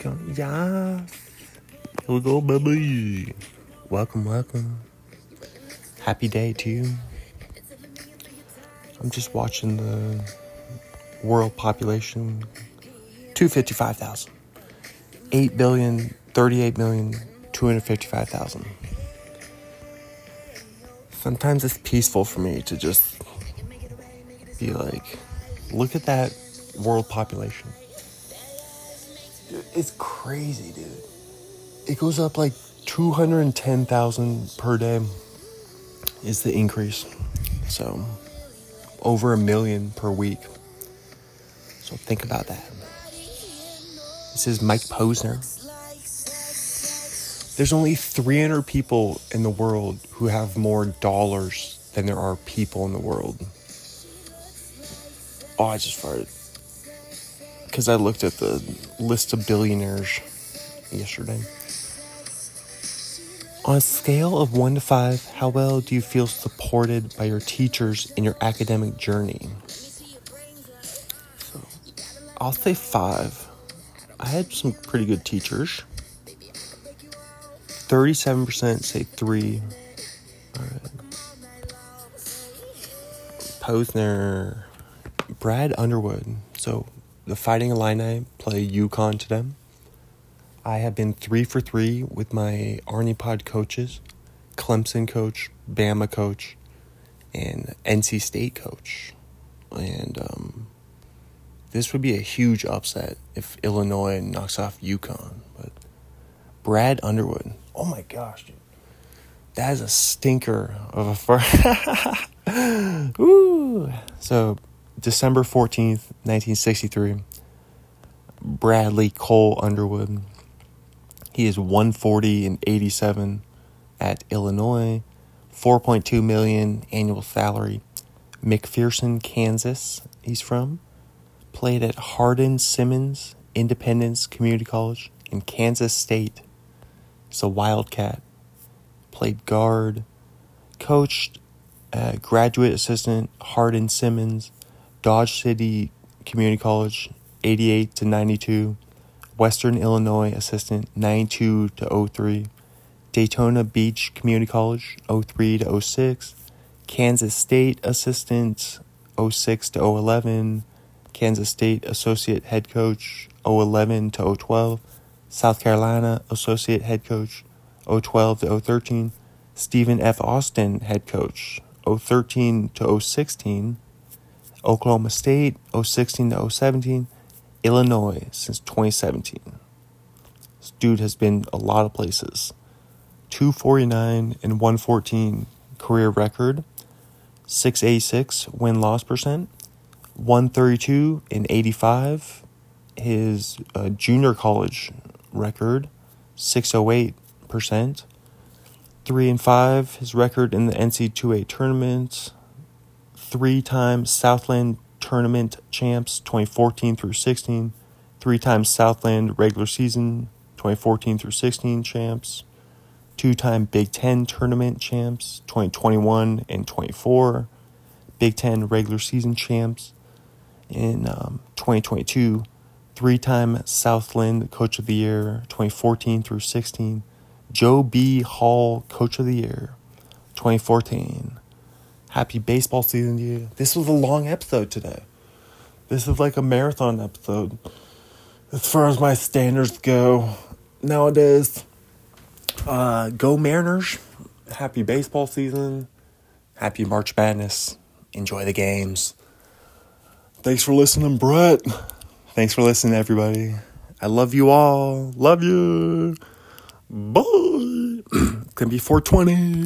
going. Yeah. Here we go, baby. Welcome. Happy day to you. I'm just watching the world population. 255,000. 8,038,255,000. Sometimes it's peaceful for me to just be like, look at that world population. It's crazy, dude. It goes up like 210,000 per day is the increase. So over 1 million per week. So think about that. This is Mike Posner. There's only 300 people in the world who have more dollars than there are people in the world. Oh, I just farted. Because I looked at the list of billionaires yesterday. On a scale of 1 to 5, how well do you feel supported by your teachers in your academic journey? So, I'll say 5. I had some pretty good teachers. 37% say 3. All right. Posner. Brad Underwood. So, the Fighting Illini play UConn today. I have been 3 for 3 with my Arnie Pod coaches, Clemson coach, Bama coach, and NC State coach. And this would be a huge upset if Illinois knocks off UConn. But Brad Underwood, oh my gosh, dude. That is a stinker of a first. Woo! So, December 14th, 1963, Bradley Cole Underwood. He is 140-87 at Illinois, $4.2 million annual salary. McPherson, Kansas, he's from. Played at Hardin-Simmons Independence Community College in Kansas State. He's a Wildcat. Played guard. Coached graduate assistant Hardin-Simmons, Dodge City Community College, 88-92. Western Illinois assistant, 92-03. Daytona Beach Community College, 03-06. Kansas State assistant, 06-011. Kansas State associate head coach, 011-012. South Carolina associate head coach, 012-013. Stephen F. Austin head coach, 013-016. Oklahoma State, 016-017. Illinois since 2017. This dude has been a lot of places. 249 and 114 career record. 686 win-loss percent. 132 and 85. His junior college record. 608%. 3-5 his record in the NC2A tournament. 3-time Southland Tournament champs 2014 through 16, 3-time Southland regular season 2014 through 16 champs, 2-time Big Ten tournament champs 2021 and 24, Big Ten regular season champs in 2022, 3-time Southland Coach of the Year 2014 through 16, Joe B. Hall Coach of the Year 2014. Happy baseball season to you. This was a long episode today. This is like a marathon episode as far as my standards go nowadays. Go Mariners. Happy baseball season. Happy March Madness. Enjoy the games. Thanks for listening, Brett. Thanks for listening, everybody. I love you all. Love you. Bye. It's going to be 420.